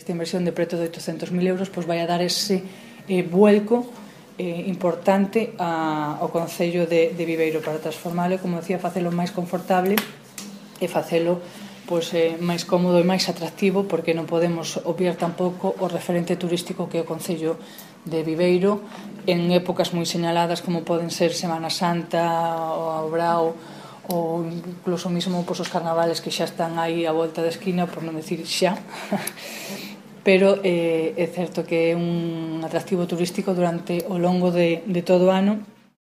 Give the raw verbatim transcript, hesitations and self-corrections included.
esta inversión de preto de oitocentos mil euros pois vai a dar ese eh, vuelco eh, importante a, ao Concello de, de Viveiro para transformalo, como decía, facelo máis confortable e facelo pois, eh, máis cómodo e máis atractivo, porque non podemos obviar tampouco o referente turístico que é o Concello de Viveiro en épocas moi señaladas como poden ser Semana Santa ou Obrao ou incluso mismo pois, os carnavales que xa están aí a volta da esquina, por non decir xa. Pero eh, é certo que é un atractivo turístico durante o longo de, de todo o ano